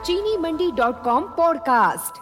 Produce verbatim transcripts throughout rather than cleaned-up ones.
चीनी Mandi dot com podcast.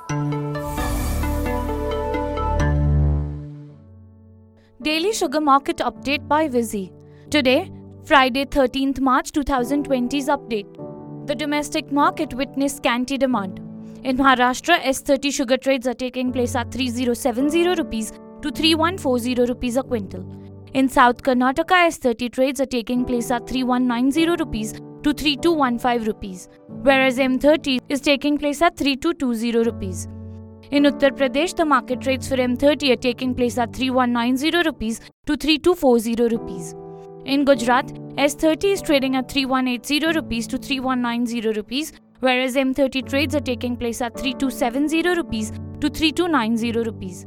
Daily Sugar Market Update by Vizzy. Today, Friday thirteenth March twenty twenty's update. The domestic market witnessed scanty demand. In Maharashtra, S thirty sugar trades are taking place at three thousand seventy rupees to three thousand one hundred forty rupees a quintal. In South Karnataka, S thirty trades are taking place at three thousand one hundred ninety rupees to three thousand two hundred fifteen rupees, whereas M thirty is taking place at three thousand two hundred twenty rupees. In Uttar Pradesh, the market rates for M thirty are taking place at three thousand one hundred ninety rupees to three thousand two hundred forty rupees. In Gujarat, S thirty is trading at three thousand one hundred eighty rupees to three thousand one hundred ninety rupees, whereas M thirty trades are taking place at three thousand two hundred seventy rupees to three thousand two hundred ninety rupees.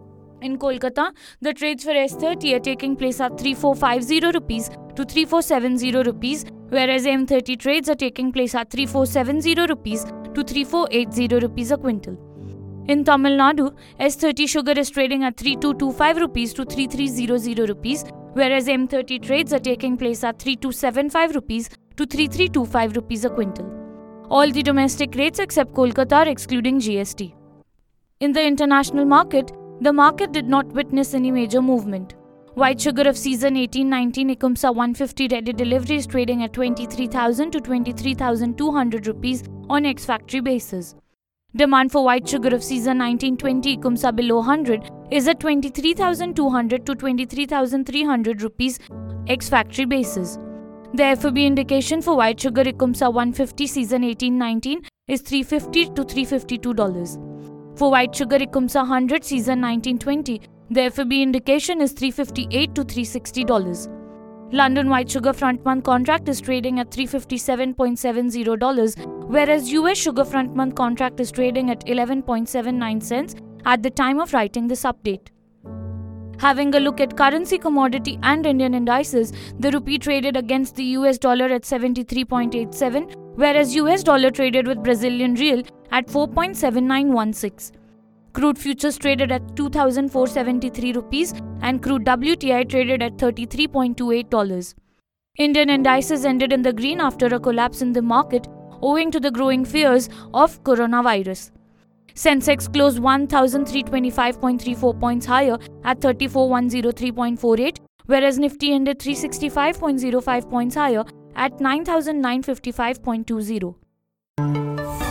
In Kolkata, the trades for S thirty are taking place at three thousand four hundred fifty rupees to three thousand four hundred seventy rupees, whereas M thirty trades are taking place at three thousand four hundred seventy rupees to three thousand four hundred eighty rupees a quintal. In Tamil Nadu, S thirty sugar is trading at three thousand two hundred twenty-five rupees to three thousand three hundred rupees, whereas M thirty trades are taking place at three thousand two hundred seventy-five rupees to three thousand three hundred twenty-five rupees a quintal. All the domestic rates except Kolkata are excluding G S T. In the international market, the market did not witness any major movement. White sugar of season eighteen nineteen Ecumsa one fifty ready delivery is trading at twenty-three thousand to twenty-three thousand two hundred rupees on ex-factory basis. Demand for white sugar of season nineteen twenty Ecumsa below one hundred is at twenty-three thousand two hundred to twenty-three thousand three hundred rupees ex-factory basis. The F O B indication for white sugar Ecumsa one fifty season eighteen nineteen is three hundred fifty to three hundred fifty-two dollars. For white sugar Ecumsa one hundred season nineteen twenty, the F O B indication is three hundred fifty-eight to three hundred sixty dollars. London white sugar front month contract is trading at three hundred fifty-seven point seven zero dollars, whereas U S sugar front month contract is trading at eleven point seven nine cents at the time of writing this update. Having a look at currency, commodity and Indian indices, the rupee traded against the U S dollar at seventy-three point eight seven, whereas U S dollar traded with Brazilian real at four point seven nine one six. Crude futures traded at two thousand four hundred seventy-three rupees and crude W T I traded at thirty-three point two eight dollars. Indian indices ended in the green after a collapse in the market owing to the growing fears of coronavirus. Sensex closed one thousand three hundred twenty-five point three four points higher at thirty-four thousand one hundred three point four eight, whereas Nifty ended three hundred sixty-five point zero five points higher at nine thousand nine hundred fifty-five point two zero.